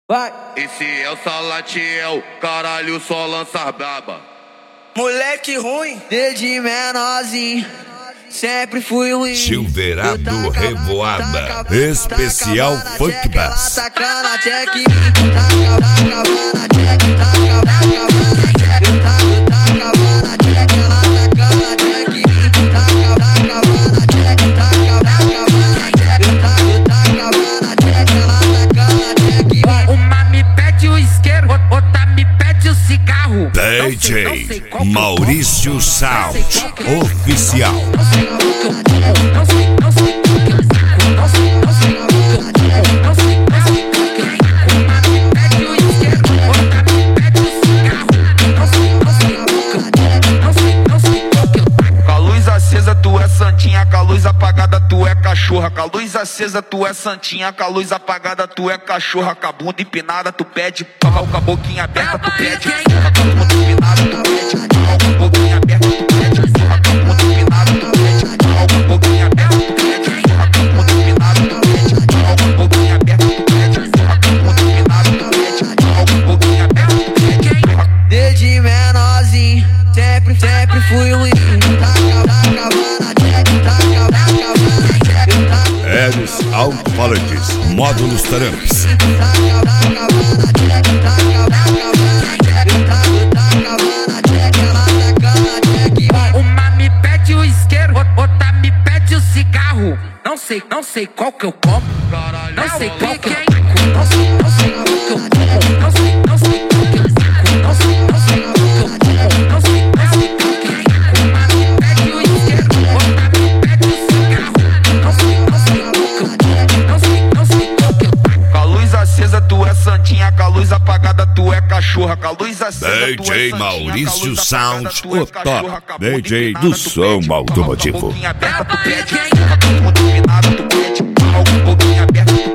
Vai. Esse é o Salatiel, caralho, só lança braba. Moleque ruim, desde menorzinho, sempre fui ruim. Silverado Revoada, especial Funk Bass. Taca na check, taca na check, taca na check, uma me pede o isqueiro, outra me pede o cigarro. DJ Maurício Sound Oficial. Com a luz acesa tu é santinha, com a luz apagada tu é cachorra. Com a luz acesa tu é santinha, com a luz apagada tu é cachorra. Com a bunda empinada tu pede pau, com a boquinha aberta tu pede porra. Com a bunda empinada tu pede pau, com a boquinha aberta tu pede porra. Com a bunda empinada tu pede pau, com a boquinha aberta tu pede porra. Com a bunda empinada tu pede pau, com a boquinha aberta tu pede porra. Com a bunda empinada tu pede pau, com a boquinha aberta tu pede porra. desde menorzinho, sempre fui ruim. Eros Alto-Falantes, Módulos Taramps. Uma me pede o isqueiro, outra me pede o cigarro. Não sei qual que eu como. Não sei qual que eu como. Não sei qual que eu como. Não sei qual que eu como. Não sei qual que eu como. Não sei qual que eu como. Uma me pede o isqueiro, outra me pede o cigarro. Não sei qual que eu como. Não sei qual que eu como. Com a luz acesa tu é santinha, com a luz apagada tu é cachorra. Com a luz acesa tu é DJ santinha, Maurício com a luz Sound, apagada tu é o top cachorra. Com a bunda DJ empinada do tu som pede porra, automotivo. com a boquinha aberta tu pede porra, com a bunda empinada tu pede pau, com a boquinha aberta tu